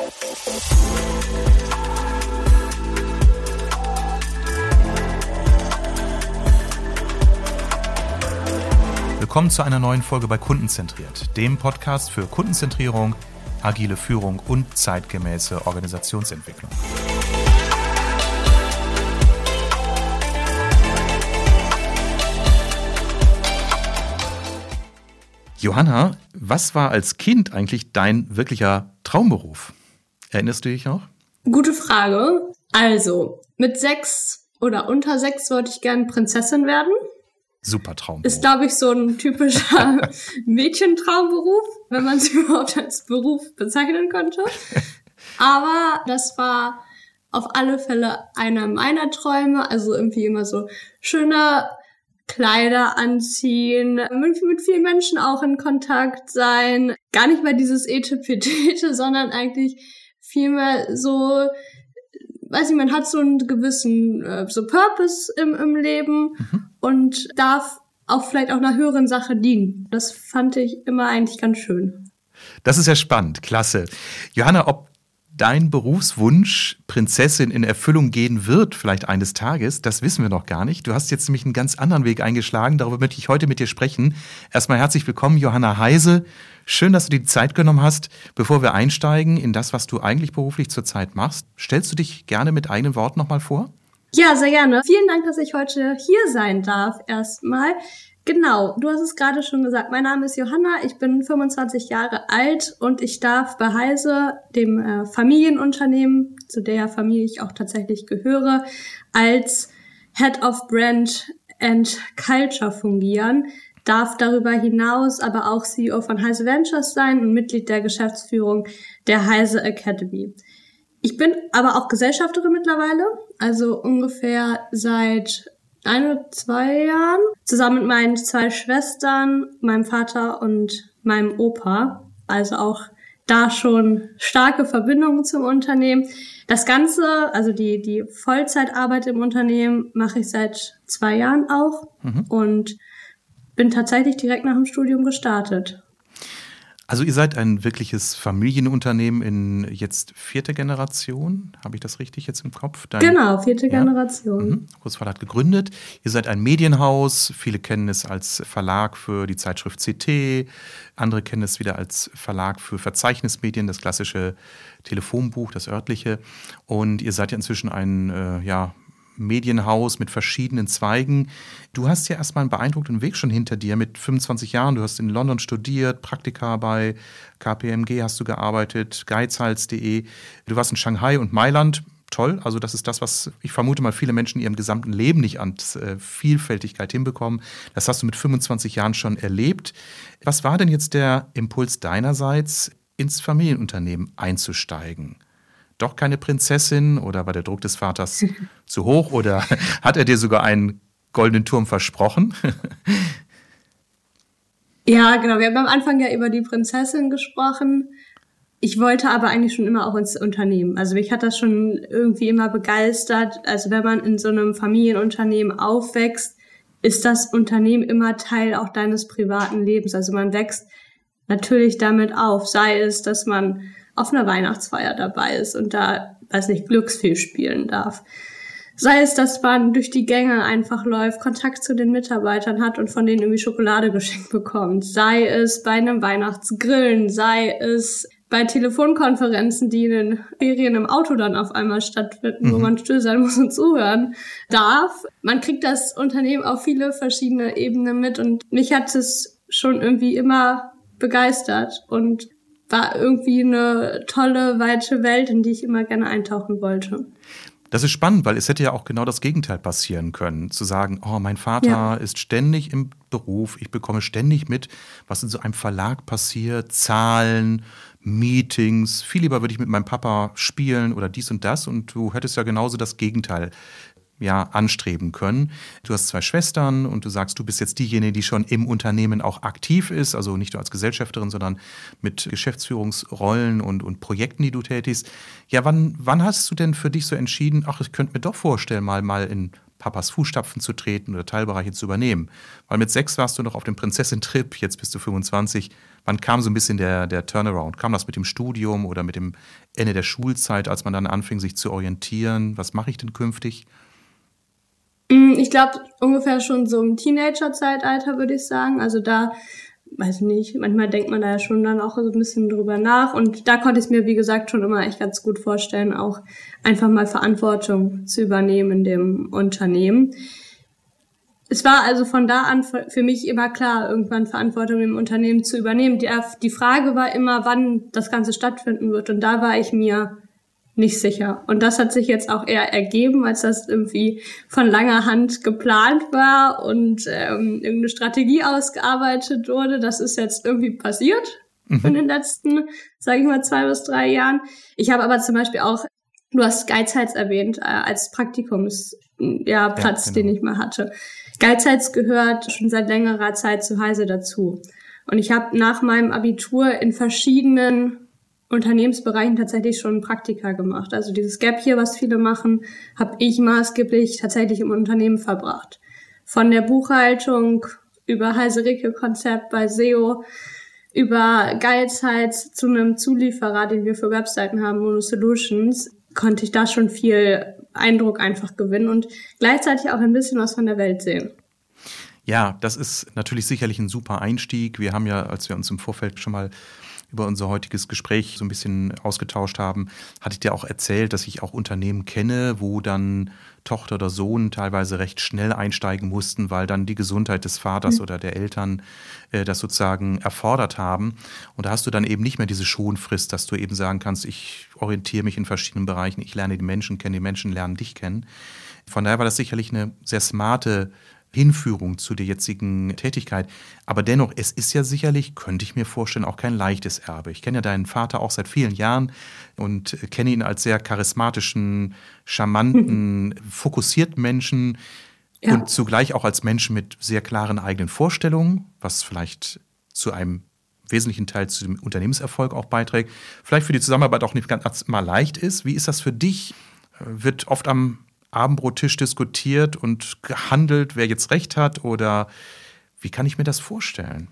Willkommen zu einer neuen Folge bei Kundenzentriert, dem Podcast für Kundenzentrierung, agile Führung und zeitgemäße Organisationsentwicklung. Johanna, was war als Kind eigentlich dein wirklicher Traumberuf? Erinnerst du dich noch? Gute Frage. Also, mit 6 oder unter 6 wollte ich gerne Prinzessin werden. Super Traumberuf. Ist, glaube ich, so ein typischer Mädchentraumberuf, wenn man es überhaupt als Beruf bezeichnen könnte. Aber das war auf alle Fälle einer meiner Träume. Also irgendwie immer so schöne Kleider anziehen, mit vielen Menschen auch in Kontakt sein. Gar nicht mal dieses Etepetete, sondern eigentlich vielmehr so, weiß ich, man hat so einen gewissen so Purpose im Leben und darf auch vielleicht auch einer höheren Sache dienen. Das fand ich immer eigentlich ganz schön. Das ist ja spannend, klasse. Johanna, ob dein Berufswunsch Prinzessin in Erfüllung gehen wird, vielleicht eines Tages, das wissen wir noch gar nicht. Du hast jetzt nämlich einen ganz anderen Weg eingeschlagen, darüber möchte ich heute mit dir sprechen. Erstmal herzlich willkommen, Johanna Heise. Schön, dass du dir die Zeit genommen hast. Bevor wir einsteigen in das, was du eigentlich beruflich zurzeit machst, stellst du dich gerne mit eigenen Worten nochmal vor? Ja, sehr gerne. Vielen Dank, dass ich heute hier sein darf erstmal. Genau, du hast es gerade schon gesagt, mein Name ist Johanna, ich bin 25 Jahre alt und ich darf bei Heise, dem Familienunternehmen, zu der Familie ich auch tatsächlich gehöre, als Head of Brand and Culture fungieren, darf darüber hinaus aber auch CEO von Heise Ventures sein und Mitglied der Geschäftsführung der Heise Academy. Ich bin aber auch Gesellschafterin mittlerweile, also ungefähr seit 2 Jahren, zusammen mit meinen 2 Schwestern, meinem Vater und meinem Opa. Also auch da schon starke Verbindungen zum Unternehmen. Das Ganze, also die Vollzeitarbeit im Unternehmen, mache ich seit 2 Jahren auch und bin tatsächlich direkt nach dem Studium gestartet. Also ihr seid ein wirkliches Familienunternehmen in jetzt 4. Generation, habe ich das richtig jetzt im Kopf? Genau, 4. Generation. Großvater hat gegründet. Ihr seid ein Medienhaus, viele kennen es als Verlag für die Zeitschrift CT, andere kennen es wieder als Verlag für Verzeichnismedien, das klassische Telefonbuch, das örtliche. Und ihr seid ja inzwischen ein Medienhaus mit verschiedenen Zweigen. Du hast ja erstmal einen beeindruckenden Weg schon hinter dir mit 25 Jahren. Du hast in London studiert, Praktika bei KPMG hast du gearbeitet, geizhals.de. Du warst in Shanghai und Mailand. Toll, also das ist das, was ich vermute mal viele Menschen in ihrem gesamten Leben nicht an Vielfältigkeit hinbekommen. Das hast du mit 25 Jahren schon erlebt. Was war denn jetzt der Impuls deinerseits, ins Familienunternehmen einzusteigen? Doch keine Prinzessin oder war der Druck des Vaters zu hoch oder hat er dir sogar einen goldenen Turm versprochen? Ja, genau. Wir haben am Anfang ja über die Prinzessin gesprochen. Ich wollte aber eigentlich schon immer auch ins Unternehmen. Also mich hat das schon irgendwie immer begeistert. Also wenn man in so einem Familienunternehmen aufwächst, ist das Unternehmen immer Teil auch deines privaten Lebens. Also man wächst natürlich damit auf, sei es, dass man auf einer Weihnachtsfeier dabei ist und da, Glücksspiel spielen darf. Sei es, dass man durch die Gänge einfach läuft, Kontakt zu den Mitarbeitern hat und von denen irgendwie Schokolade geschenkt bekommt. Sei es bei einem Weihnachtsgrillen, sei es bei Telefonkonferenzen, die in den Ferien im Auto dann auf einmal stattfinden, wo man still sein muss und zuhören darf. Man kriegt das Unternehmen auf viele verschiedene Ebenen mit und mich hat es schon irgendwie immer begeistert und war irgendwie eine tolle, weite Welt, in die ich immer gerne eintauchen wollte. Das ist spannend, weil es hätte ja auch genau das Gegenteil passieren können. Zu sagen, oh, mein Vater ist ständig im Beruf, ich bekomme ständig mit, was in so einem Verlag passiert, Zahlen, Meetings. Viel lieber würde ich mit meinem Papa spielen oder dies und das. Und du hättest ja genauso das Gegenteil anstreben können. Du hast 2 Schwestern und du sagst, du bist jetzt diejenige, die schon im Unternehmen auch aktiv ist, also nicht nur als Gesellschafterin, sondern mit Geschäftsführungsrollen und Projekten, die du tätigst. Ja, wann hast du denn für dich so entschieden, ach, ich könnte mir doch vorstellen, mal in Papas Fußstapfen zu treten oder Teilbereiche zu übernehmen. Weil mit 6 warst du noch auf dem Prinzessin-Trip, jetzt bist du 25. Wann kam so ein bisschen der Turnaround? Kam das mit dem Studium oder mit dem Ende der Schulzeit, als man dann anfing, sich zu orientieren? Was mache ich denn künftig? Ich glaube, ungefähr schon so im Teenager-Zeitalter, würde ich sagen. Also da, weiß ich nicht, manchmal denkt man da ja schon dann auch so ein bisschen drüber nach. Und da konnte ich es mir, wie gesagt, schon immer echt ganz gut vorstellen, auch einfach mal Verantwortung zu übernehmen in dem Unternehmen. Es war also von da an für mich immer klar, irgendwann Verantwortung im Unternehmen zu übernehmen. Die Frage war immer, wann das Ganze stattfinden wird. Und da war ich mir nicht sicher. Und das hat sich jetzt auch eher ergeben, als das irgendwie von langer Hand geplant war und irgendeine Strategie ausgearbeitet wurde. Das ist jetzt irgendwie passiert in den letzten, sage ich mal, 2 bis 3 Jahren. Ich habe aber zum Beispiel auch, du hast Geizhals erwähnt, als Praktikums, Platz, genau, den ich mal hatte. Geizhals gehört schon seit längerer Zeit zu Heise dazu. Und ich habe nach meinem Abitur in verschiedenen Unternehmensbereichen tatsächlich schon Praktika gemacht. Also dieses Gap hier, was viele machen, habe ich maßgeblich tatsächlich im Unternehmen verbracht. Von der Buchhaltung über Heise-Ricke-Konzept bei SEO, über Geizhals zu einem Zulieferer, den wir für Webseiten haben, Mono Solutions, konnte ich da schon viel Eindruck einfach gewinnen und gleichzeitig auch ein bisschen was von der Welt sehen. Ja, das ist natürlich sicherlich ein super Einstieg. Wir haben ja, als wir uns im Vorfeld schon mal über unser heutiges Gespräch so ein bisschen ausgetauscht haben, hatte ich dir auch erzählt, dass ich auch Unternehmen kenne, wo dann Tochter oder Sohn teilweise recht schnell einsteigen mussten, weil dann die Gesundheit des Vaters oder der Eltern das sozusagen erfordert haben. Und da hast du dann eben nicht mehr diese Schonfrist, dass du eben sagen kannst, ich orientiere mich in verschiedenen Bereichen, ich lerne die Menschen kennen, die Menschen lernen dich kennen. Von daher war das sicherlich eine sehr smarte Hinführung zu der jetzigen Tätigkeit. Aber dennoch, es ist ja sicherlich, könnte ich mir vorstellen, auch kein leichtes Erbe. Ich kenne ja deinen Vater auch seit vielen Jahren und kenne ihn als sehr charismatischen, charmanten, fokussierten Menschen und zugleich auch als Menschen mit sehr klaren eigenen Vorstellungen, was vielleicht zu einem wesentlichen Teil zu dem Unternehmenserfolg auch beiträgt. Vielleicht für die Zusammenarbeit auch nicht ganz mal leicht ist. Wie ist das für dich? Wird oft am Abendbrottisch diskutiert und gehandelt, wer jetzt recht hat, oder wie kann ich mir das vorstellen?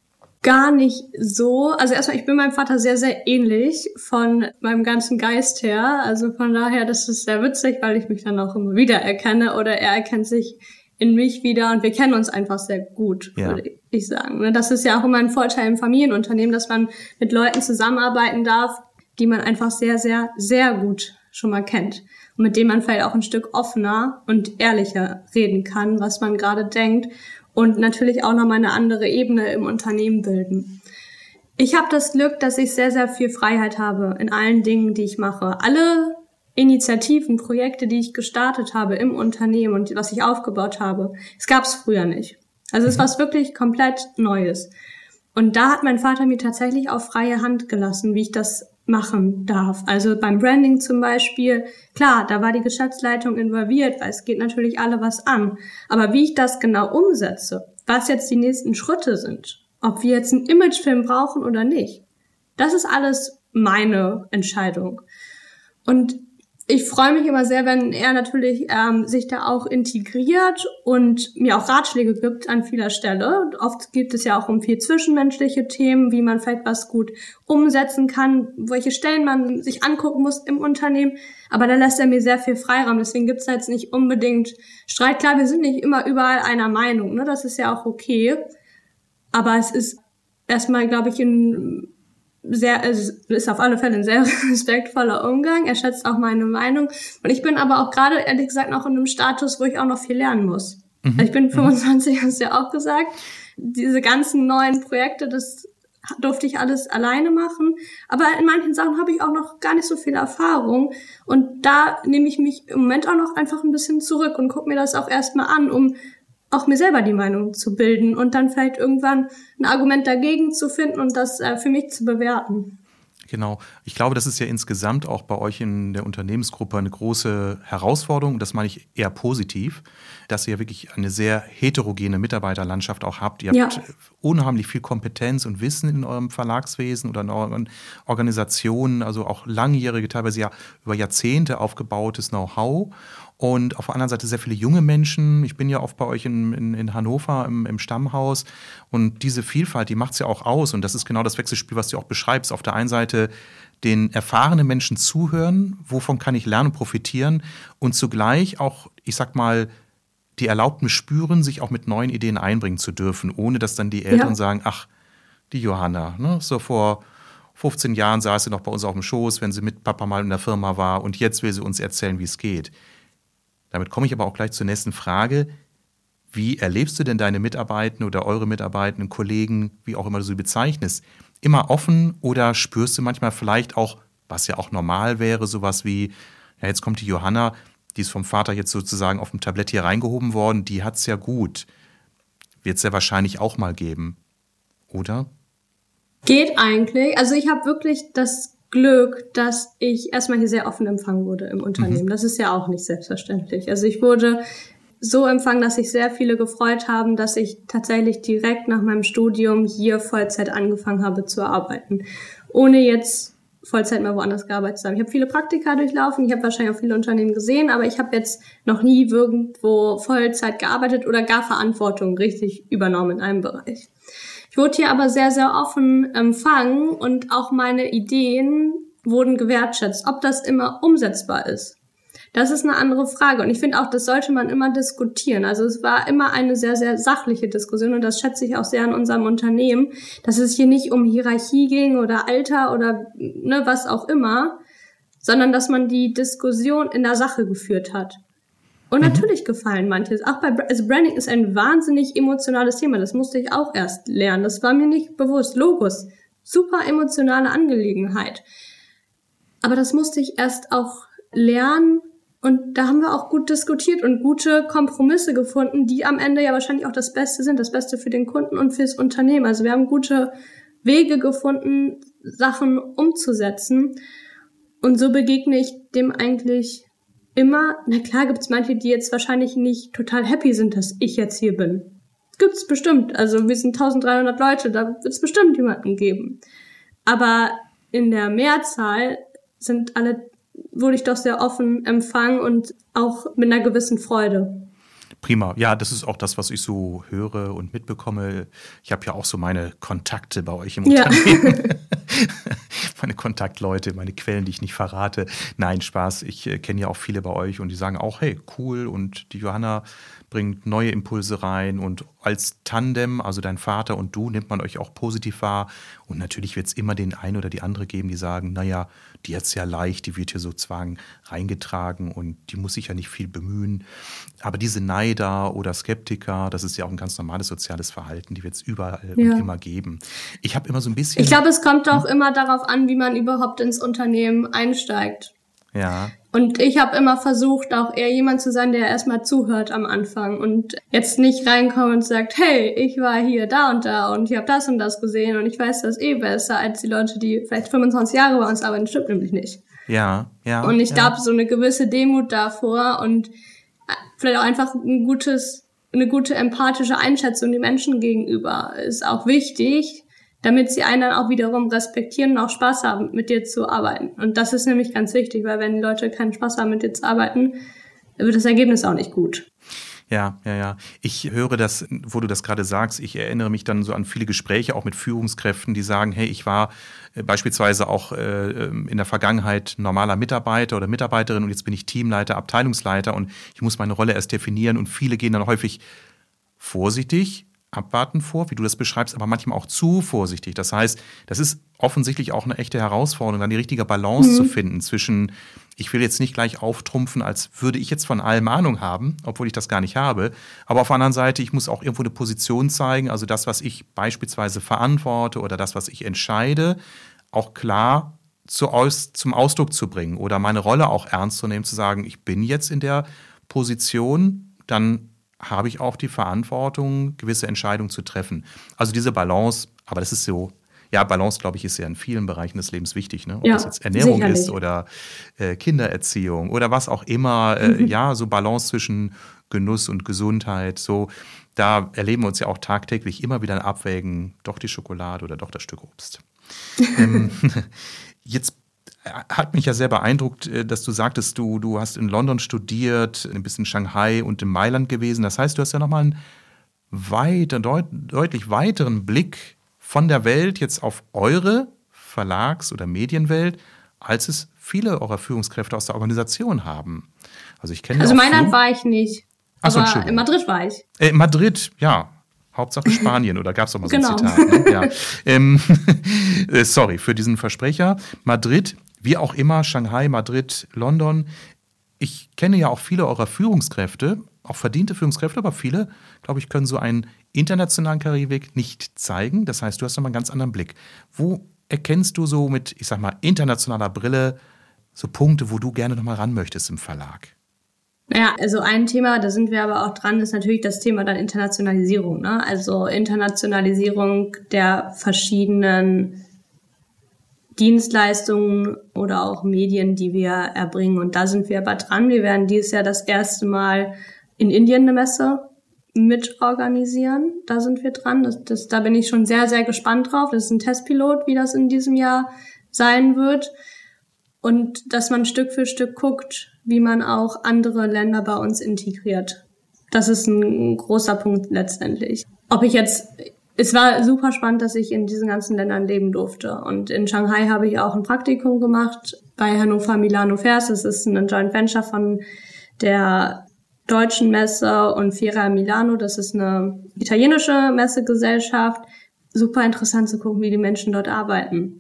Gar nicht so. Also erstmal, ich bin meinem Vater sehr, sehr ähnlich von meinem ganzen Geist her. Also von daher, das ist sehr witzig, weil ich mich dann auch immer wieder erkenne oder er erkennt sich in mich wieder und wir kennen uns einfach sehr gut, würde ich sagen. Das ist ja auch immer ein Vorteil im Familienunternehmen, dass man mit Leuten zusammenarbeiten darf, die man einfach sehr, sehr, sehr gut schon mal kennt. Und mit dem man vielleicht auch ein Stück offener und ehrlicher reden kann, was man gerade denkt und natürlich auch nochmal eine andere Ebene im Unternehmen bilden. Ich habe das Glück, dass ich sehr, sehr viel Freiheit habe in allen Dingen, die ich mache. Alle Initiativen, Projekte, die ich gestartet habe im Unternehmen und was ich aufgebaut habe, es gab es früher nicht. Also es war wirklich komplett Neues. Und da hat mein Vater mir tatsächlich auch freie Hand gelassen, wie ich das machen darf. Also beim Branding zum Beispiel, klar, da war die Geschäftsleitung involviert, weil es geht natürlich alle was an. Aber wie ich das genau umsetze, was jetzt die nächsten Schritte sind, ob wir jetzt einen Imagefilm brauchen oder nicht, das ist alles meine Entscheidung. Und ich freue mich immer sehr, wenn er natürlich sich da auch integriert und mir auch Ratschläge gibt an vieler Stelle. Oft gibt es ja auch um viel zwischenmenschliche Themen, wie man vielleicht was gut umsetzen kann, welche Stellen man sich angucken muss im Unternehmen. Aber da lässt er mir sehr viel Freiraum. Deswegen gibt es jetzt nicht unbedingt Streit. Klar, wir sind nicht immer überall einer Meinung, ne? Das ist ja auch okay. Aber es ist erstmal, glaube ich, es ist auf alle Fälle ein sehr respektvoller Umgang. Er schätzt auch meine Meinung. Und ich bin aber auch gerade, ehrlich gesagt, noch in einem Status, wo ich auch noch viel lernen muss. Also ich bin 25, hast du ja auch gesagt. Diese ganzen neuen Projekte, das durfte ich alles alleine machen. Aber in manchen Sachen habe ich auch noch gar nicht so viel Erfahrung. Und da nehme ich mich im Moment auch noch einfach ein bisschen zurück und gucke mir das auch erstmal an, um auch mir selber die Meinung zu bilden und dann vielleicht irgendwann ein Argument dagegen zu finden und das für mich zu bewerten. Genau. Ich glaube, das ist ja insgesamt auch bei euch in der Unternehmensgruppe eine große Herausforderung. Das meine ich eher positiv, dass ihr wirklich eine sehr heterogene Mitarbeiterlandschaft auch habt. Ihr habt unheimlich viel Kompetenz und Wissen in eurem Verlagswesen oder in euren Organisationen, also auch langjährige, teilweise ja über Jahrzehnte aufgebautes Know-how. und auf der anderen Seite sehr viele junge Menschen. Ich bin ja oft bei euch in Hannover im Stammhaus und diese Vielfalt, die macht es ja auch aus und das ist genau das Wechselspiel, was du auch beschreibst. Auf der einen Seite den erfahrenen Menschen zuhören, wovon kann ich lernen und profitieren und zugleich auch, ich sag mal, die Erlaubnis spüren, sich auch mit neuen Ideen einbringen zu dürfen, ohne dass dann die Eltern sagen, ach, die Johanna, ne, so vor 15 Jahren saß sie noch bei uns auf dem Schoß, wenn sie mit Papa mal in der Firma war und jetzt will sie uns erzählen, wie es geht. Damit komme ich aber auch gleich zur nächsten Frage. Wie erlebst du denn deine Mitarbeitenden oder eure Mitarbeitenden, Kollegen, wie auch immer du sie bezeichnest? Immer offen oder spürst du manchmal vielleicht auch, was ja auch normal wäre, sowas wie, ja, jetzt kommt die Johanna, die ist vom Vater jetzt sozusagen auf dem Tablett hier reingehoben worden, die hat's ja gut. Wird es ja wahrscheinlich auch mal geben, oder? Geht eigentlich. Also ich habe wirklich das Glück, dass ich erstmal hier sehr offen empfangen wurde im Unternehmen. Das ist ja auch nicht selbstverständlich. Also ich wurde so empfangen, dass sich sehr viele gefreut haben, dass ich tatsächlich direkt nach meinem Studium hier Vollzeit angefangen habe zu arbeiten, ohne jetzt Vollzeit mal woanders gearbeitet zu haben. Ich habe viele Praktika durchlaufen, ich habe wahrscheinlich auch viele Unternehmen gesehen, aber ich habe jetzt noch nie irgendwo Vollzeit gearbeitet oder gar Verantwortung richtig übernommen in einem Bereich. Ich wurde hier aber sehr, sehr offen empfangen und auch meine Ideen wurden gewertschätzt. Ob das immer umsetzbar ist, das ist eine andere Frage. Und ich finde auch, das sollte man immer diskutieren. Also es war immer eine sehr, sehr sachliche Diskussion und das schätze ich auch sehr an unserem Unternehmen, dass es hier nicht um Hierarchie ging oder Alter oder ne, was auch immer, sondern dass man die Diskussion in der Sache geführt hat. Und natürlich gefallen manches. Auch also Branding ist ein wahnsinnig emotionales Thema. Das musste ich auch erst lernen. Das war mir nicht bewusst. Logos, super emotionale Angelegenheit. Aber das musste ich erst auch lernen. Und da haben wir auch gut diskutiert und gute Kompromisse gefunden, die am Ende ja wahrscheinlich auch das Beste sind. Das Beste für den Kunden und fürs Unternehmen. Also wir haben gute Wege gefunden, Sachen umzusetzen. Und so begegne ich dem eigentlich immer. Na klar gibt's manche, die jetzt wahrscheinlich nicht total happy sind, dass ich jetzt hier bin. Gibt's bestimmt. Also wir sind 1300 Leute, da wird's bestimmt jemanden geben. Aber in der Mehrzahl wurde ich doch sehr offen empfangen und auch mit einer gewissen Freude. Prima. Ja, das ist auch das, was ich so höre und mitbekomme. Ich habe ja auch so meine Kontakte bei euch im Unternehmen. Meine Kontaktleute, meine Quellen, die ich nicht verrate. Nein, Spaß. Ich kenne ja auch viele bei euch und die sagen auch, hey, cool. Und die Johanna bringt neue Impulse rein. Und als Tandem, also dein Vater und du, nimmt man euch auch positiv wahr. Und natürlich wird es immer den einen oder die andere geben, die sagen, naja, die hat's ja leicht, die wird hier sozusagen reingetragen und die muss sich ja nicht viel bemühen. Aber diese Neider oder Skeptiker, das ist ja auch ein ganz normales soziales Verhalten, die wird es überall und immer geben. Ich habe immer so ein bisschen... Ich glaube, es kommt auch immer darauf an, wie man überhaupt ins Unternehmen einsteigt. Ja. Und ich habe immer versucht, auch eher jemand zu sein, der erstmal zuhört am Anfang und jetzt nicht reinkommt und sagt, hey, ich war hier da und ich habe das und das gesehen und ich weiß das eh besser als die Leute, die vielleicht 25 Jahre bei uns arbeiten. Stimmt nämlich nicht. Ja. Und ich glaube, so eine gewisse Demut davor und vielleicht auch einfach eine gute empathische Einschätzung den Menschen gegenüber ist auch wichtig, damit sie einen dann auch wiederum respektieren und auch Spaß haben, mit dir zu arbeiten. Und das ist nämlich ganz wichtig, weil wenn die Leute keinen Spaß haben, mit dir zu arbeiten, dann wird das Ergebnis auch nicht gut. Ja. Ich höre das, wo du das gerade sagst, ich erinnere mich dann so an viele Gespräche, auch mit Führungskräften, die sagen, hey, ich war beispielsweise auch in der Vergangenheit normaler Mitarbeiter oder Mitarbeiterin und jetzt bin ich Teamleiter, Abteilungsleiter und ich muss meine Rolle erst definieren und viele gehen dann häufig vorsichtig, abwarten vor, wie du das beschreibst, aber manchmal auch zu vorsichtig. Das heißt, das ist offensichtlich auch eine echte Herausforderung, dann die richtige Balance zu finden zwischen, ich will jetzt nicht gleich auftrumpfen, als würde ich jetzt von allem Ahnung haben, obwohl ich das gar nicht habe. Aber auf der anderen Seite, ich muss auch irgendwo eine Position zeigen, also das, was ich beispielsweise verantworte oder das, was ich entscheide, auch klar zum Ausdruck zu bringen oder meine Rolle auch ernst zu nehmen, zu sagen, ich bin jetzt in der Position, dann habe ich auch die Verantwortung, gewisse Entscheidungen zu treffen. Also diese Balance, aber das ist so, ja, Balance, glaube ich, ist ja in vielen Bereichen des Lebens wichtig, ne? Ob das jetzt Ernährung sicherlich ist oder Kindererziehung oder was auch immer, ja, so Balance zwischen Genuss und Gesundheit, so, da erleben wir uns ja auch tagtäglich immer wieder ein Abwägen, doch die Schokolade oder doch das Stück Obst. Jetzt hat mich ja sehr beeindruckt, dass du sagtest, du hast in London studiert, ein bisschen in Shanghai und in Mailand gewesen. Das heißt, du hast ja nochmal einen deutlich weiteren Blick von der Welt jetzt auf eure Verlags- oder Medienwelt, als es viele eurer Führungskräfte aus der Organisation haben. Also ich kenne Mailand war ich nicht. Ach so, aber in Madrid war ich. In Madrid, ja. Hauptsache Spanien, oder gab es doch mal so ein Zitat? Ne? Ja. Sorry für diesen Versprecher. Madrid, wie auch immer, Shanghai, Madrid, London. Ich kenne ja auch viele eurer Führungskräfte, auch verdiente Führungskräfte, aber viele, glaube ich, können so einen internationalen Karriereweg nicht zeigen. Das heißt, du hast nochmal einen ganz anderen Blick. Wo erkennst du so mit, ich sag mal, internationaler Brille so Punkte, wo du gerne nochmal ran möchtest im Verlag? Ja, also ein Thema, da sind wir aber auch dran, ist natürlich das Thema dann Internationalisierung, ne? Also Internationalisierung der verschiedenen Dienstleistungen oder auch Medien, die wir erbringen. Und da sind wir aber dran. Wir werden dieses Jahr das erste Mal in Indien eine Messe mitorganisieren. Da sind wir dran. Da bin ich schon sehr, sehr gespannt drauf. Das ist ein Testpilot, wie das in diesem Jahr sein wird. Und dass man Stück für Stück guckt, wie man auch andere Länder bei uns integriert. Das ist ein großer Punkt letztendlich. Es war super spannend, dass ich in diesen ganzen Ländern leben durfte. Und in Shanghai habe ich auch ein Praktikum gemacht bei Hannover Milano Fairs. Das ist ein Joint Venture von der Deutschen Messe und Fiera Milano. Das ist eine italienische Messegesellschaft. Super interessant zu gucken, wie die Menschen dort arbeiten.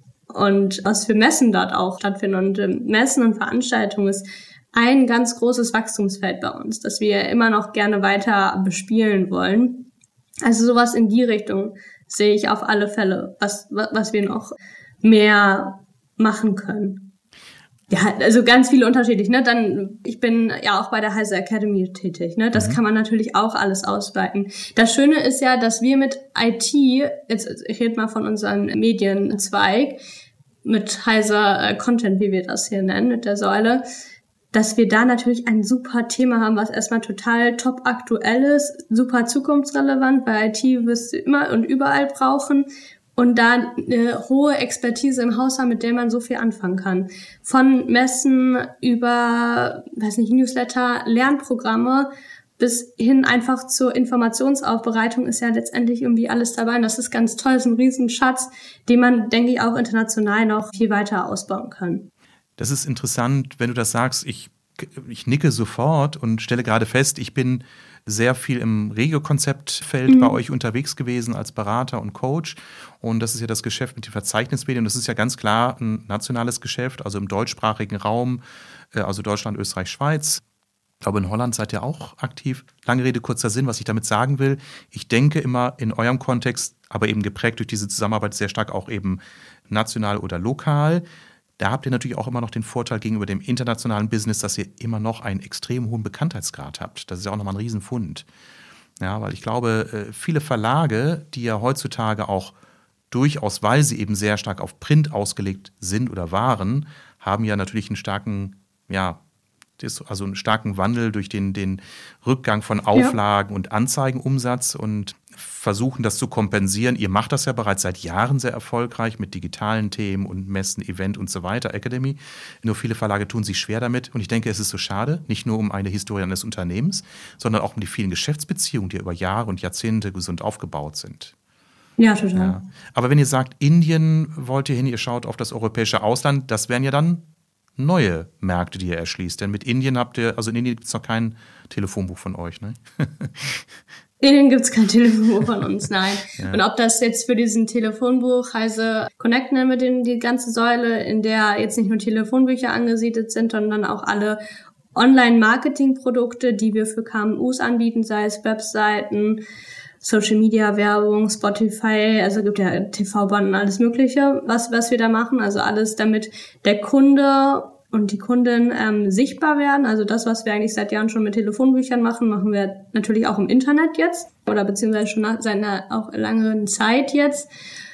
Und was für Messen dort auch stattfinden. Und Messen und Veranstaltungen ist ein ganz großes Wachstumsfeld bei uns, das wir immer noch gerne weiter bespielen wollen. Also sowas in die Richtung sehe ich auf alle Fälle, was wir noch mehr machen können. Ja, also ganz viele unterschiedlich, ne? Ich bin ja auch bei der Heise Academy tätig, ne? Das kann man natürlich auch alles ausweiten. Das Schöne ist ja, dass wir mit IT, ich rede mal von unserem Medienzweig, mit Heise Content, wie wir das hier nennen, mit der Säule, dass wir da natürlich ein super Thema haben, was erstmal total top aktuell ist, super zukunftsrelevant, weil IT wirst du immer und überall brauchen. Und da eine hohe Expertise im Haus haben, mit der man so viel anfangen kann. Von Messen über, Newsletter, Lernprogramme bis hin einfach zur Informationsaufbereitung ist ja letztendlich irgendwie alles dabei. Und das ist ganz toll, das ist ein Riesenschatz, den man, denke ich, auch international noch viel weiter ausbauen kann. Das ist interessant, wenn du das sagst. Ich nicke sofort und stelle gerade fest, ich bin sehr viel im Regio-Konzeptfeld bei euch unterwegs gewesen als Berater und Coach. Und das ist ja das Geschäft mit den Verzeichnismedien. Das ist ja ganz klar ein nationales Geschäft, also im deutschsprachigen Raum, also Deutschland, Österreich, Schweiz. Ich glaube, in Holland seid ihr auch aktiv. Lange Rede, kurzer Sinn, was ich damit sagen will. Ich denke immer in eurem Kontext, aber eben geprägt durch diese Zusammenarbeit sehr stark auch eben national oder lokal. Da habt ihr natürlich auch immer noch den Vorteil gegenüber dem internationalen Business, dass ihr immer noch einen extrem hohen Bekanntheitsgrad habt. Das ist ja auch nochmal ein Riesenfund. Ja, weil ich glaube, viele Verlage, die ja heutzutage auch durchaus, weil sie eben sehr stark auf Print ausgelegt sind oder waren, haben ja natürlich einen starken, einen starken Wandel durch den Rückgang von Auflagen und Anzeigenumsatz und versuchen, das zu kompensieren. Ihr macht das ja bereits seit Jahren sehr erfolgreich mit digitalen Themen und Messen, Event und so weiter, Academy. Nur viele Verlage tun sich schwer damit. Und ich denke, es ist so schade, nicht nur um eine Historie eines Unternehmens, sondern auch um die vielen Geschäftsbeziehungen, die über Jahre und Jahrzehnte gesund aufgebaut sind. Ja, total. Ja. Aber wenn ihr sagt, Indien wollt ihr hin, ihr schaut auf das europäische Ausland, das wären ja dann neue Märkte, die ihr erschließt. Denn mit Indien in Indien gibt es noch kein Telefonbuch von euch, ne? In Indien gibt es kein Telefonbuch von uns, nein. Ja. Und ob das jetzt für diesen Telefonbuch Heise Connect nennen wir die ganze Säule, in der jetzt nicht nur Telefonbücher angesiedelt sind, sondern auch alle Online-Marketing-Produkte, die wir für KMUs anbieten, sei es Webseiten, Social-Media-Werbung, Spotify, also gibt ja TV-Banden, alles Mögliche, was wir da machen. Also alles, damit der Kunde und die Kundin sichtbar werden. Also das, was wir eigentlich seit Jahren schon mit Telefonbüchern machen, machen wir natürlich auch im Internet jetzt oder beziehungsweise schon seit einer auch langeren Zeit jetzt.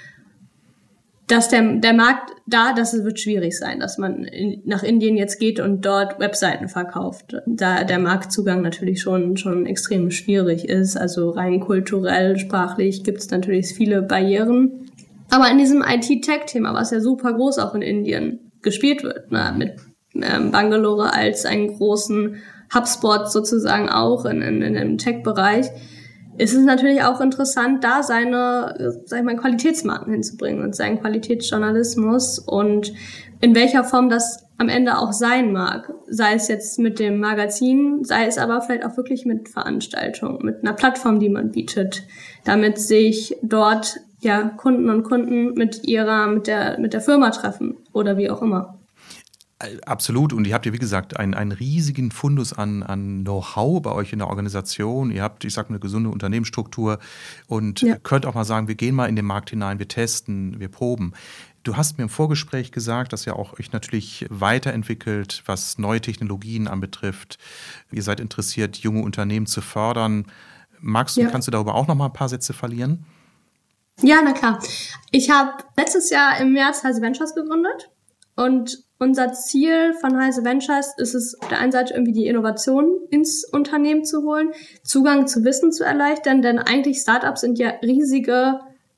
Dass der Markt das wird schwierig sein, dass man nach Indien jetzt geht und dort Webseiten verkauft. Da der Marktzugang natürlich schon extrem schwierig ist. Also rein kulturell, sprachlich gibt es natürlich viele Barrieren. Aber in diesem IT-Tech-Thema, was ja super groß auch in Indien gespielt wird, ne? Mit Bangalore als einen großen HubSpot sozusagen auch in dem Tech-Bereich, ist es natürlich auch interessant, da seine, sag ich mal, Qualitätsmarken hinzubringen und seinen Qualitätsjournalismus und in welcher Form das am Ende auch sein mag. Sei es jetzt mit dem Magazin, sei es aber vielleicht auch wirklich mit Veranstaltungen, mit einer Plattform, die man bietet, damit sich dort ja Kunden und Kunden mit der Firma treffen oder wie auch immer. Absolut. Und ihr habt ja, wie gesagt, einen riesigen Fundus an Know-how bei euch in der Organisation. Ihr habt, ich sag mal, eine gesunde Unternehmensstruktur und könnt auch mal sagen, wir gehen mal in den Markt hinein, wir testen, wir proben. Du hast mir im Vorgespräch gesagt, dass ihr auch euch natürlich weiterentwickelt, was neue Technologien anbetrifft. Ihr seid interessiert, junge Unternehmen zu fördern. Kannst du darüber auch noch mal ein paar Sätze verlieren? Ja, na klar. Ich habe letztes Jahr im März Heise Ventures gegründet und unser Ziel von Heise Ventures ist es, auf der einen Seite irgendwie die Innovation ins Unternehmen zu holen, Zugang zu Wissen zu erleichtern, denn eigentlich Startups sind ja riesige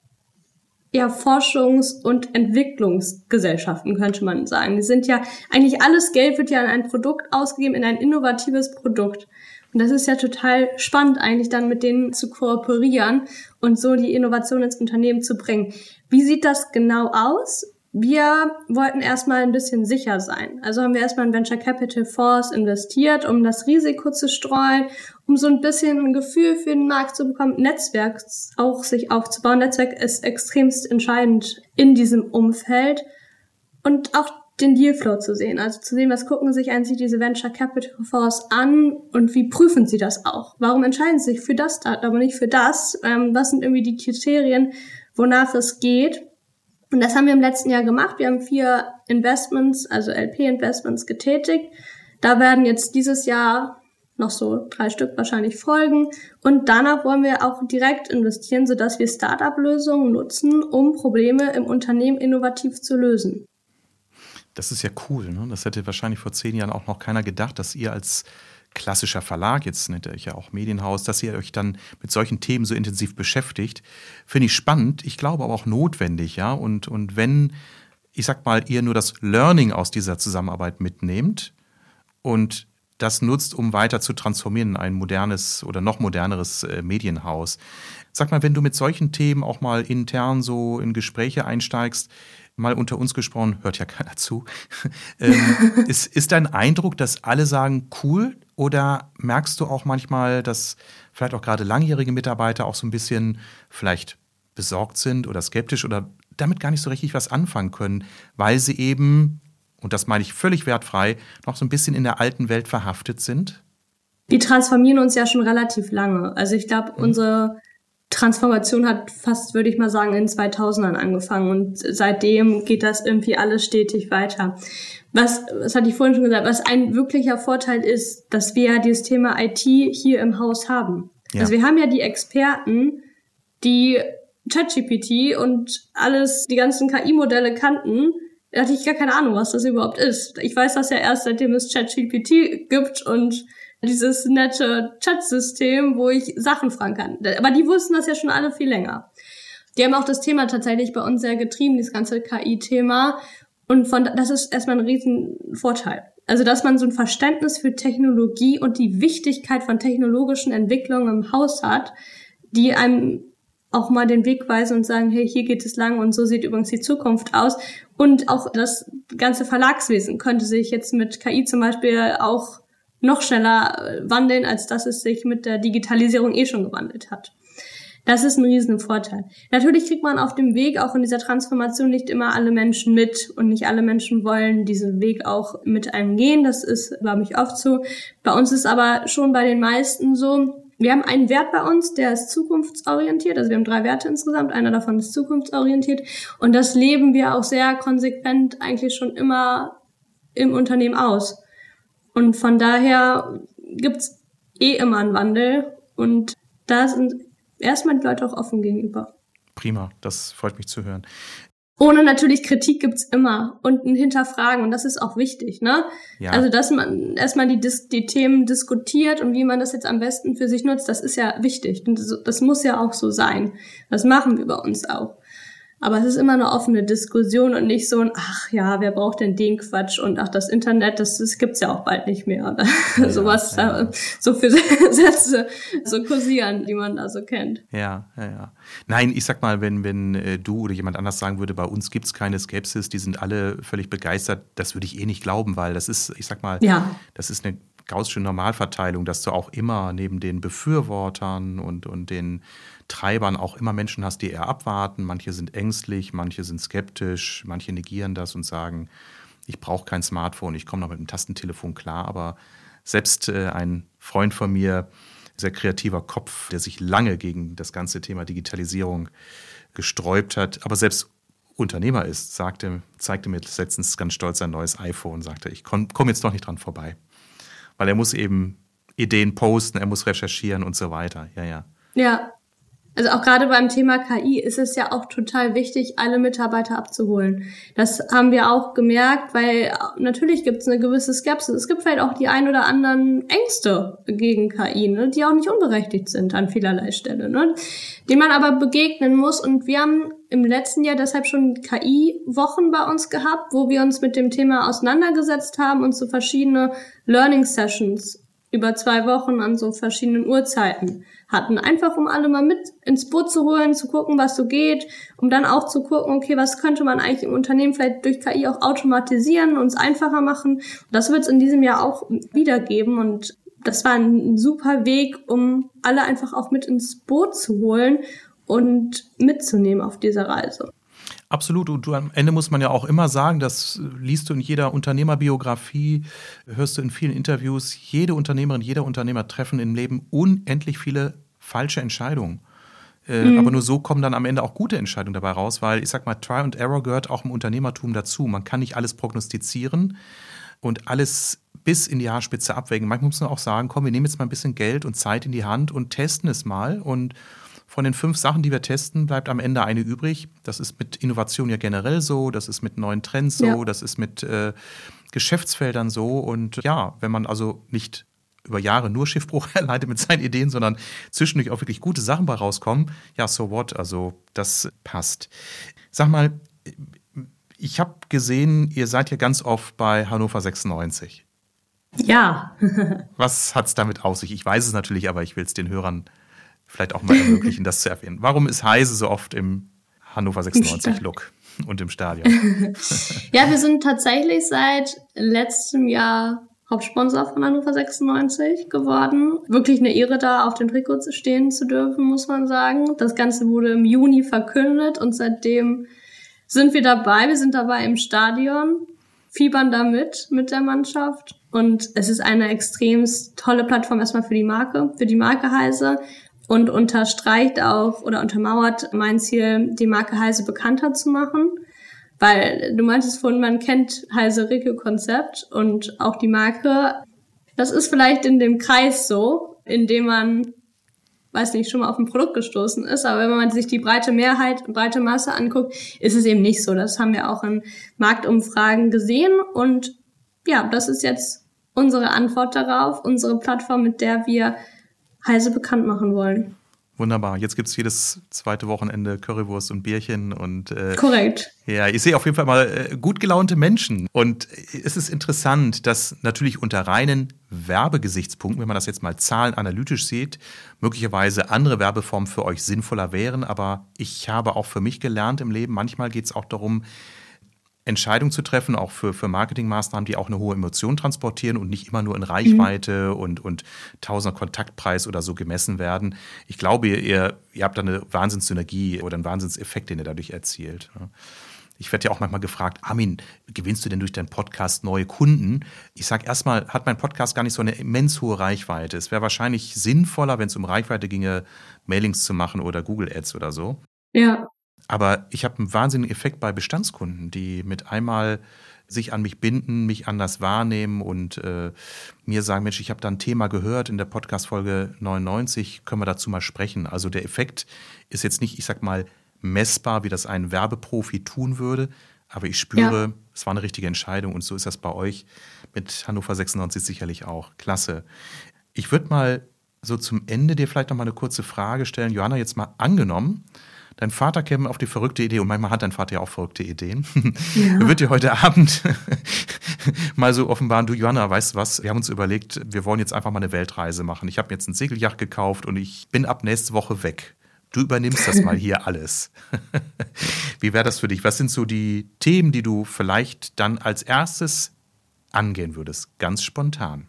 Forschungs- und Entwicklungsgesellschaften, könnte man sagen. Die sind ja, eigentlich alles Geld wird ja in ein Produkt ausgegeben, in ein innovatives Produkt. Und das ist ja total spannend eigentlich dann mit denen zu kooperieren und so die Innovation ins Unternehmen zu bringen. Wie sieht das genau aus? Wir wollten erstmal ein bisschen sicher sein. Also haben wir erstmal in Venture Capital Fonds investiert, um das Risiko zu streuen, um so ein bisschen ein Gefühl für den Markt zu bekommen, Netzwerk auch sich aufzubauen. Netzwerk ist extremst entscheidend in diesem Umfeld und auch den Dealflow zu sehen. Also zu sehen, was gucken sich eigentlich diese Venture Capital Fonds an und wie prüfen sie das auch? Warum entscheiden sie sich für das Startup, aber nicht für das? Was sind irgendwie die Kriterien, wonach es geht? Und das haben wir im letzten Jahr gemacht. Wir haben 4 Investments, also LP-Investments getätigt. Da werden jetzt dieses Jahr noch so 3 Stück wahrscheinlich folgen. Und danach wollen wir auch direkt investieren, sodass wir Startup-Lösungen nutzen, um Probleme im Unternehmen innovativ zu lösen. Das ist ja cool, ne? Das hätte wahrscheinlich vor 10 Jahren auch noch keiner gedacht, dass ihr als klassischer Verlag, jetzt nennt ihr euch ja auch Medienhaus, dass ihr euch dann mit solchen Themen so intensiv beschäftigt. Finde ich spannend, ich glaube aber auch notwendig, ja. Und wenn, ich sag mal, ihr nur das Learning aus dieser Zusammenarbeit mitnehmt und das nutzt, um weiter zu transformieren in ein modernes oder noch moderneres Medienhaus. Sag mal, wenn du mit solchen Themen auch mal intern so in Gespräche einsteigst, mal unter uns gesprochen, hört ja keiner zu, ist dein Eindruck, dass alle sagen, cool, oder merkst du auch manchmal, dass vielleicht auch gerade langjährige Mitarbeiter auch so ein bisschen vielleicht besorgt sind oder skeptisch oder damit gar nicht so richtig was anfangen können, weil sie eben, und das meine ich völlig wertfrei, noch so ein bisschen in der alten Welt verhaftet sind? Wir transformieren uns ja schon relativ lange. Also ich glaube, unsere Transformation hat fast, würde ich mal sagen, in 2000ern angefangen und seitdem geht das irgendwie alles stetig weiter. Was hatte ich vorhin schon gesagt, was ein wirklicher Vorteil ist, dass wir ja dieses Thema IT hier im Haus haben. Ja. Also wir haben ja die Experten, die ChatGPT und alles, die ganzen KI-Modelle kannten. Da hatte ich gar keine Ahnung, was das überhaupt ist. Ich weiß das ja erst, seitdem es ChatGPT gibt und dieses nette Chat-System, wo ich Sachen fragen kann. Aber die wussten das ja schon alle viel länger. Die haben auch das Thema tatsächlich bei uns sehr getrieben, das ganze KI-Thema. Und das ist erstmal ein riesen Vorteil. Also, dass man so ein Verständnis für Technologie und die Wichtigkeit von technologischen Entwicklungen im Haus hat, die einem auch mal den Weg weisen und sagen, hey, hier geht es lang und so sieht übrigens die Zukunft aus. Und auch das ganze Verlagswesen könnte sich jetzt mit KI zum Beispiel auch noch schneller wandeln, als dass es sich mit der Digitalisierung schon gewandelt hat. Das ist ein riesen Vorteil. Natürlich kriegt man auf dem Weg auch in dieser Transformation nicht immer alle Menschen mit und nicht alle Menschen wollen diesen Weg auch mit einem gehen. Das ist, glaube ich, oft so. Bei uns ist aber schon bei den meisten so, wir haben einen Wert bei uns, der ist zukunftsorientiert. Also wir haben 3 Werte insgesamt, einer davon ist zukunftsorientiert und das leben wir auch sehr konsequent eigentlich schon immer im Unternehmen aus. Und von daher gibt's immer einen Wandel und da sind erstmal die Leute auch offen gegenüber. Prima, das freut mich zu hören. Ohne natürlich Kritik gibt's immer und ein Hinterfragen und das ist auch wichtig, ne? Ja. Also dass man erstmal die Themen diskutiert und wie man das jetzt am besten für sich nutzt, das ist ja wichtig und das muss ja auch so sein. Das machen wir bei uns auch. Aber es ist immer eine offene Diskussion und nicht so ein, ach ja, wer braucht denn den Quatsch und ach, das Internet, das gibt's ja auch bald nicht mehr. Oder Ja, sowas, ja. so für Sätze so kursieren, die man da so kennt. Ja. Nein, ich sag mal, wenn du oder jemand anders sagen würde, bei uns gibt's keine Skepsis, die sind alle völlig begeistert, das würde ich eh nicht glauben, weil das ist, ich sag mal, das ist eine gaußsche Normalverteilung, dass du auch immer neben den Befürwortern und den Treibern auch immer Menschen hast, die eher abwarten. Manche sind ängstlich, manche sind skeptisch, manche negieren das und sagen, ich brauche kein Smartphone, ich komme noch mit einem Tastentelefon klar. Aber selbst ein Freund von mir, sehr kreativer Kopf, der sich lange gegen das ganze Thema Digitalisierung gesträubt hat, aber selbst Unternehmer ist, zeigte mir letztens ganz stolz sein neues iPhone, sagte, ich komme jetzt doch nicht dran vorbei. Weil er muss eben Ideen posten, er muss recherchieren und so weiter. Ja, also auch gerade beim Thema KI ist es ja auch total wichtig, alle Mitarbeiter abzuholen. Das haben wir auch gemerkt, weil natürlich gibt es eine gewisse Skepsis. Es gibt vielleicht auch die ein oder anderen Ängste gegen KI, ne, die auch nicht unberechtigt sind an vielerlei Stelle, ne, denen man aber begegnen muss. Und wir haben im letzten Jahr deshalb schon KI-Wochen bei uns gehabt, wo wir uns mit dem Thema auseinandergesetzt haben und so verschiedene Learning-Sessions über 2 Wochen an so verschiedenen Uhrzeiten hatten. Einfach, um alle mal mit ins Boot zu holen, zu gucken, was so geht, um dann auch zu gucken, okay, was könnte man eigentlich im Unternehmen vielleicht durch KI auch automatisieren, uns einfacher machen. Das wird es in diesem Jahr auch wieder geben und das war ein super Weg, um alle einfach auch mit ins Boot zu holen und mitzunehmen auf dieser Reise. Absolut. Und am Ende muss man ja auch immer sagen, das liest du in jeder Unternehmerbiografie, hörst du in vielen Interviews, jede Unternehmerin, jeder Unternehmer treffen im Leben unendlich viele falsche Entscheidungen. Aber nur so kommen dann am Ende auch gute Entscheidungen dabei raus, weil ich sag mal, Try and Error gehört auch im Unternehmertum dazu. Man kann nicht alles prognostizieren und alles bis in die Haarspitze abwägen. Manchmal muss man auch sagen, komm, wir nehmen jetzt mal ein bisschen Geld und Zeit in die Hand und testen es mal. Und von den 5 Sachen, die wir testen, bleibt am Ende eine übrig. Das ist mit Innovation ja generell so, das ist mit neuen Trends so, das ist mit Geschäftsfeldern so. Und ja, wenn man also nicht über Jahre nur Schiffbruch erleidet mit seinen Ideen, sondern zwischendurch auch wirklich gute Sachen bei rauskommen, ja, so what, also das passt. Sag mal, ich habe gesehen, ihr seid ja ganz oft bei Hannover 96. Ja. Was hat's damit auf sich? Ich weiß es natürlich, aber ich will es den Hörern vielleicht auch mal ermöglichen, das zu erwähnen. Warum ist Heise so oft im Hannover 96-Look und im Stadion? Ja, wir sind tatsächlich seit letztem Jahr Hauptsponsor von Hannover 96 geworden. Wirklich eine Ehre, da auf dem Trikot stehen zu dürfen, muss man sagen. Das Ganze wurde im Juni verkündet und seitdem sind wir dabei. Wir sind dabei im Stadion, fiebern da mit der Mannschaft. Und es ist eine extrem tolle Plattform erstmal für die Marke Heise. Und unterstreicht auch oder untermauert mein Ziel, die Marke Heise bekannter zu machen. Weil du meintest vorhin, man kennt Heise Regio-Konzept und auch die Marke. Das ist vielleicht in dem Kreis so, in dem man, weiß nicht, schon mal auf ein Produkt gestoßen ist. Aber wenn man sich die breite Masse anguckt, ist es eben nicht so. Das haben wir auch in Marktumfragen gesehen. Und ja, das ist jetzt unsere Antwort darauf, unsere Plattform, mit der wir Heise bekannt machen wollen. Wunderbar. Jetzt gibt es jedes zweite Wochenende Currywurst und Bierchen. Und korrekt. Ja, ich sehe auf jeden Fall mal gut gelaunte Menschen. Und es ist interessant, dass natürlich unter reinen Werbegesichtspunkten, wenn man das jetzt mal zahlenanalytisch sieht, möglicherweise andere Werbeformen für euch sinnvoller wären. Aber ich habe auch für mich gelernt im Leben, manchmal geht es auch darum, Entscheidungen zu treffen, auch für Marketingmaßnahmen, die auch eine hohe Emotion transportieren und nicht immer nur in Reichweite und Tausender Kontaktpreis oder so gemessen werden. Ich glaube, ihr habt da eine Wahnsinnssynergie oder einen Wahnsinnseffekt, den ihr dadurch erzielt. Ich werde ja auch manchmal gefragt, Armin, gewinnst du denn durch deinen Podcast neue Kunden? Ich sage erstmal, hat mein Podcast gar nicht so eine immens hohe Reichweite. Es wäre wahrscheinlich sinnvoller, wenn es um Reichweite ginge, Mailings zu machen oder Google Ads oder so. Ja. Aber ich habe einen wahnsinnigen Effekt bei Bestandskunden, die mit einmal sich an mich binden, mich anders wahrnehmen und mir sagen, Mensch, ich habe da ein Thema gehört in der Podcast-Folge 99, können wir dazu mal sprechen. Also der Effekt ist jetzt nicht, ich sag mal, messbar, wie das ein Werbeprofi tun würde, aber ich spüre, es war eine richtige Entscheidung und so ist das bei euch mit Hannover 96 sicherlich auch. Klasse. Ich würde mal so zum Ende dir vielleicht noch mal eine kurze Frage stellen. Johanna, jetzt mal angenommen, dein Vater käme auf die verrückte Idee, und manchmal hat dein Vater ja auch verrückte Ideen, er wird dir heute Abend mal so offenbaren, du Johanna, weißt du was, wir haben uns überlegt, wir wollen jetzt einfach mal eine Weltreise machen. Ich habe jetzt ein Segelyacht gekauft und ich bin ab nächste Woche weg. Du übernimmst das mal hier alles. Wie wäre das für dich? Was sind so die Themen, die du vielleicht dann als erstes angehen würdest, ganz spontan?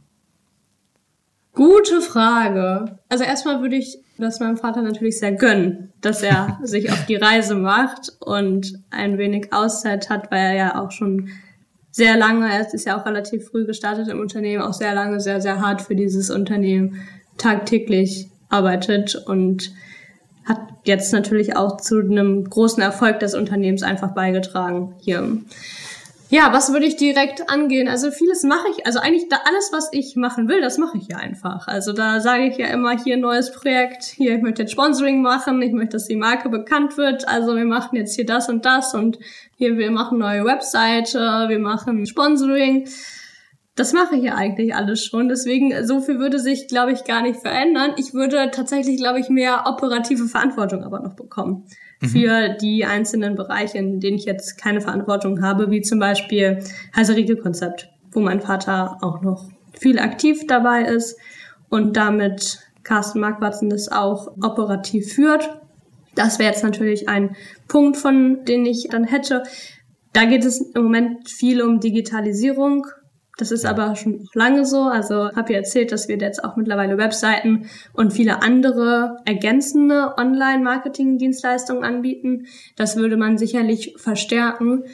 Gute Frage. Also erstmal würde ich das meinem Vater natürlich sehr gönnen, dass er sich auf die Reise macht und ein wenig Auszeit hat, weil er ja auch schon sehr lange, er ist ja auch relativ früh gestartet im Unternehmen, auch sehr lange, sehr, sehr hart für dieses Unternehmen tagtäglich arbeitet und hat jetzt natürlich auch zu einem großen Erfolg des Unternehmens einfach beigetragen hier. Ja, was würde ich direkt angehen? Also vieles mache ich, also eigentlich alles, was ich machen will, das mache ich ja einfach. Also da sage ich ja immer, hier ein neues Projekt, hier, ich möchte jetzt Sponsoring machen, ich möchte, dass die Marke bekannt wird, also wir machen jetzt hier das und hier, wir machen neue Webseite, wir machen Sponsoring. Das mache ich ja eigentlich alles schon, deswegen so viel würde sich, glaube ich, gar nicht verändern. Ich würde tatsächlich, glaube ich, mehr operative Verantwortung aber noch bekommen für die einzelnen Bereiche, in denen ich jetzt keine Verantwortung habe, wie zum Beispiel Heiserige-Konzept, wo mein Vater auch noch viel aktiv dabei ist und damit Carsten Marquardt das auch operativ führt. Das wäre jetzt natürlich ein Punkt, von den ich dann hätte. Da geht es im Moment viel um Digitalisierung. Das ist aber schon lange so. Also habe ja erzählt, dass wir jetzt auch mittlerweile Webseiten und viele andere ergänzende Online-Marketing-Dienstleistungen anbieten. Das würde man sicherlich verstärken.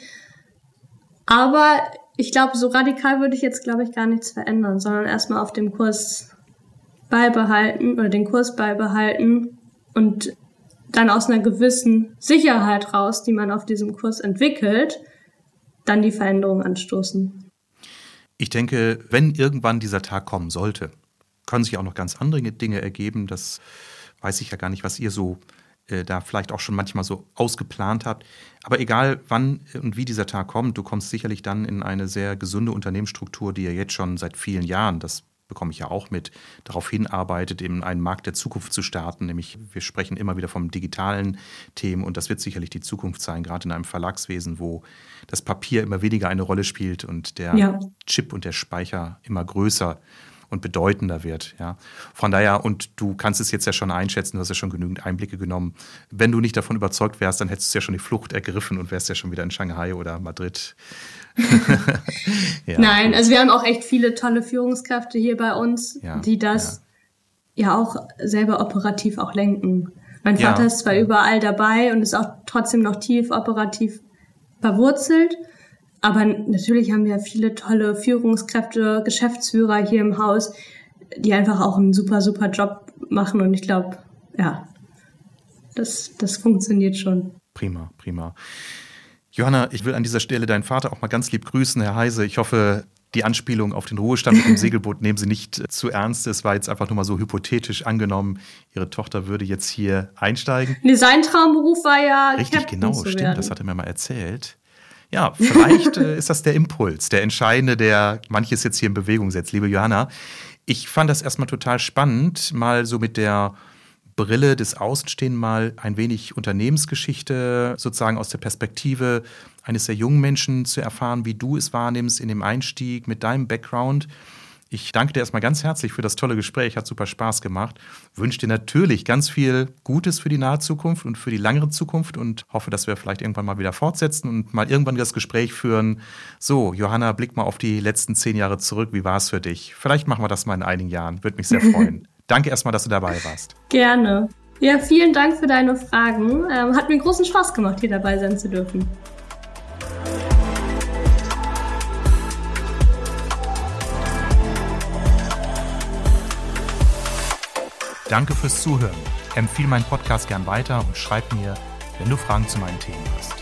Aber ich glaube, so radikal würde ich jetzt, glaube ich, gar nichts verändern, sondern erstmal auf dem Kurs beibehalten oder den Kurs beibehalten und dann aus einer gewissen Sicherheit raus, die man auf diesem Kurs entwickelt, dann die Veränderung anstoßen. Ich denke, wenn irgendwann dieser Tag kommen sollte, können sich auch noch ganz andere Dinge ergeben. Das weiß ich ja gar nicht, was ihr so da vielleicht auch schon manchmal so ausgeplant habt. Aber egal, wann und wie dieser Tag kommt, du kommst sicherlich dann in eine sehr gesunde Unternehmensstruktur, die ja jetzt schon seit vielen Jahren, das bekomme ich ja auch mit, darauf hinarbeitet, in einen Markt der Zukunft zu starten. Nämlich, wir sprechen immer wieder vom digitalen Themen und das wird sicherlich die Zukunft sein, gerade in einem Verlagswesen, wo das Papier immer weniger eine Rolle spielt und der Chip und der Speicher immer größer und bedeutender wird. Ja. Von daher, und du kannst es jetzt ja schon einschätzen, du hast ja schon genügend Einblicke genommen. Wenn du nicht davon überzeugt wärst, dann hättest du ja schon die Flucht ergriffen und wärst ja schon wieder in Shanghai oder Madrid. Nein, also wir haben auch echt viele tolle Führungskräfte hier bei uns, die das ja auch selber operativ auch lenken. Mein Vater ist zwar überall dabei und ist auch trotzdem noch tief operativ verwurzelt, aber natürlich haben wir viele tolle Führungskräfte, Geschäftsführer hier im Haus, die einfach auch einen super, super Job machen und ich glaube, das funktioniert schon. Prima, prima. Johanna, ich will an dieser Stelle deinen Vater auch mal ganz lieb grüßen, Herr Heise. Ich hoffe, die Anspielung auf den Ruhestand mit dem Segelboot nehmen Sie nicht zu ernst. Es war jetzt einfach nur mal so hypothetisch angenommen, Ihre Tochter würde jetzt hier einsteigen. Nee, sein Traumberuf war ja richtig, Captain genau, stimmt, werden. Das hat er mir mal erzählt. Ja, vielleicht ist das der Impuls, der entscheidende, der manches jetzt hier in Bewegung setzt. Liebe Johanna, ich fand das erstmal total spannend, mal so mit der Brille des Außenstehenden mal ein wenig Unternehmensgeschichte sozusagen aus der Perspektive eines sehr jungen Menschen zu erfahren, wie du es wahrnimmst in dem Einstieg mit deinem Background. Ich danke dir erstmal ganz herzlich für das tolle Gespräch, hat super Spaß gemacht. Wünsche dir natürlich ganz viel Gutes für die nahe Zukunft und für die langere Zukunft und hoffe, dass wir vielleicht irgendwann mal wieder fortsetzen und mal irgendwann das Gespräch führen. So, Johanna, blick mal auf die letzten 10 Jahre zurück. Wie war es für dich? Vielleicht machen wir das mal in einigen Jahren. Würde mich sehr freuen. Danke erstmal, dass du dabei warst. Gerne. Ja, vielen Dank für deine Fragen. Hat mir großen Spaß gemacht, hier dabei sein zu dürfen. Danke fürs Zuhören. Empfehle meinen Podcast gern weiter und schreib mir, wenn du Fragen zu meinen Themen hast.